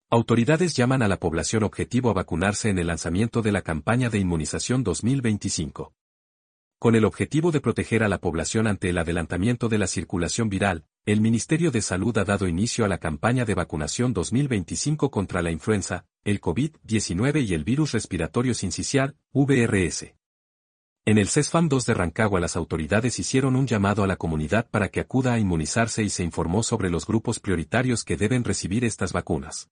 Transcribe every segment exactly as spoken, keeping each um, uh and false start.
Autoridades llaman a la población objetivo a vacunarse en el lanzamiento de la campaña de inmunización dos mil veinticinco. Con el objetivo de proteger a la población ante el adelantamiento de la circulación viral, el Ministerio de Salud ha dado inicio a la campaña de vacunación dos mil veinticinco contra la influenza, el COVID diecinueve y el virus respiratorio sincicial, V R S. En el CESFAM dos de Rancagua las autoridades hicieron un llamado a la comunidad para que acuda a inmunizarse y se informó sobre los grupos prioritarios que deben recibir estas vacunas.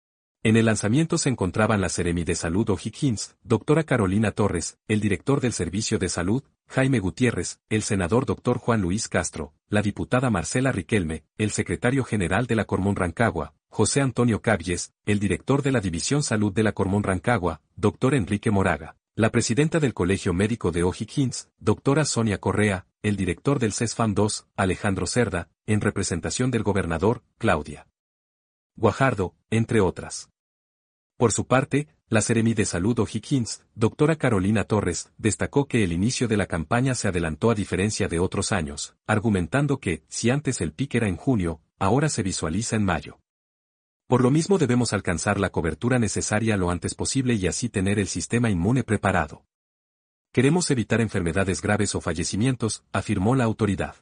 En el lanzamiento se encontraban la Seremi de Salud O'Higgins, doctora Carolina Torres, el director del Servicio de Salud, Jaime Gutiérrez, el senador doctor Juan Luis Castro, la diputada Marcela Riquelme, el secretario general de la Cormón Rancagua, José Antonio Cabies, el director de la División Salud de la Cormón Rancagua, doctor Enrique Moraga, la presidenta del Colegio Médico de O'Higgins, doctora Sonia Correa, el director del CESFAM dos, Alejandro Cerda, en representación del gobernador, Claudia Guajardo, entre otras. Por su parte, la Seremi de Salud O'Higgins, doctora Carolina Torres, destacó que el inicio de la campaña se adelantó a diferencia de otros años, argumentando que, si antes el pic era en junio, ahora se visualiza en mayo. Por lo mismo debemos alcanzar la cobertura necesaria lo antes posible y así tener el sistema inmune preparado. Queremos evitar enfermedades graves o fallecimientos, afirmó la autoridad.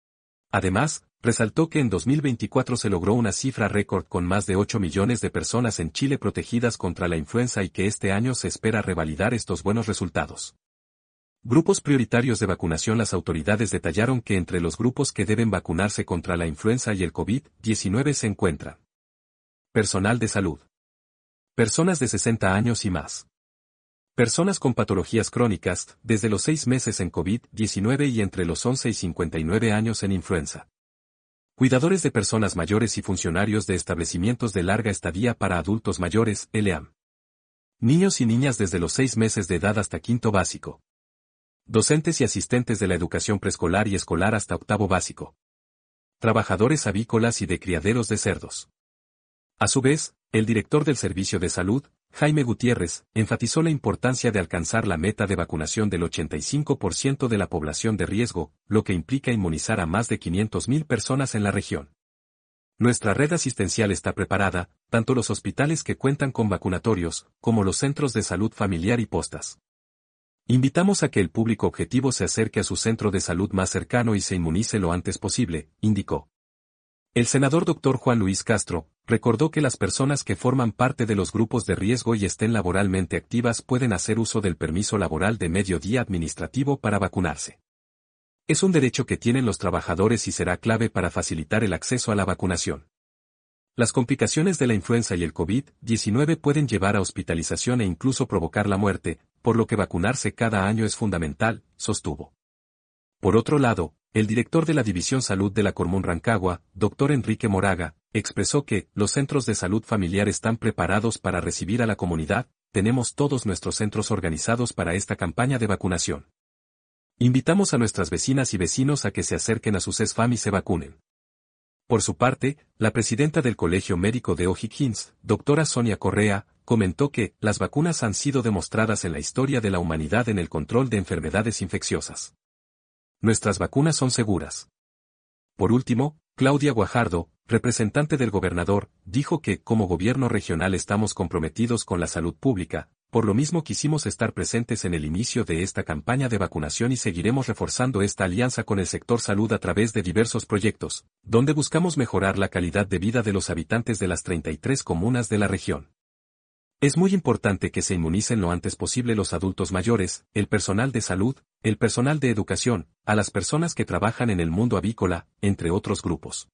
Además, resaltó que en dos mil veinticuatro se logró una cifra récord con más de ocho millones de personas en Chile protegidas contra la influenza y que este año se espera revalidar estos buenos resultados. Grupos prioritarios de vacunación. Las autoridades detallaron que entre los grupos que deben vacunarse contra la influenza y el COVID diecinueve se encuentran personal de salud, personas de sesenta años y más, personas con patologías crónicas, desde los seis meses en COVID diecinueve y entre los once y cincuenta y nueve años en influenza. Cuidadores de personas mayores y funcionarios de establecimientos de larga estadía para adultos mayores, L A M. Niños y niñas desde los seis meses de edad hasta quinto básico. Docentes y asistentes de la educación preescolar y escolar hasta octavo básico. Trabajadores avícolas y de criaderos de cerdos. A su vez, el director del Servicio de Salud, Jaime Gutiérrez, enfatizó la importancia de alcanzar la meta de vacunación del ochenta y cinco por ciento de la población de riesgo, lo que implica inmunizar a más de quinientas mil personas en la región. Nuestra red asistencial está preparada, tanto los hospitales que cuentan con vacunatorios, como los centros de salud familiar y postas. Invitamos a que el público objetivo se acerque a su centro de salud más cercano y se inmunice lo antes posible, indicó. El senador doctor Juan Luis Castro recordó que las personas que forman parte de los grupos de riesgo y estén laboralmente activas pueden hacer uso del permiso laboral de medio día administrativo para vacunarse. Es un derecho que tienen los trabajadores y será clave para facilitar el acceso a la vacunación. Las complicaciones de la influenza y el COVID diecinueve pueden llevar a hospitalización e incluso provocar la muerte, por lo que vacunarse cada año es fundamental, sostuvo. Por otro lado, el director de la División Salud de la Cormón Rancagua, doctor Enrique Moraga, expresó que los centros de salud familiar están preparados para recibir a la comunidad, tenemos todos nuestros centros organizados para esta campaña de vacunación. Invitamos a nuestras vecinas y vecinos a que se acerquen a su CESFAM y se vacunen. Por su parte, la presidenta del Colegio Médico de O'Higgins, doctora Sonia Correa, comentó que las vacunas han sido demostradas en la historia de la humanidad en el control de enfermedades infecciosas. Nuestras vacunas son seguras. Por último, Claudia Guajardo, representante del gobernador, dijo que como gobierno regional estamos comprometidos con la salud pública, por lo mismo quisimos estar presentes en el inicio de esta campaña de vacunación y seguiremos reforzando esta alianza con el sector salud a través de diversos proyectos, donde buscamos mejorar la calidad de vida de los habitantes de las treinta y tres comunas de la región. Es muy importante que se inmunicen lo antes posible los adultos mayores, el personal de salud, el personal de educación, a las personas que trabajan en el mundo avícola, entre otros grupos.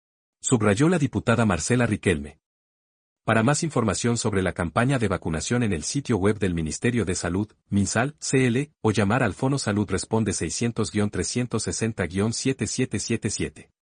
Subrayó la diputada Marcela Riquelme. Para más información sobre la campaña de vacunación en el sitio web del Ministerio de Salud, MinSal, C L, o llamar al Fono Salud Responde seiscientos guion trescientos sesenta guion siete siete siete siete.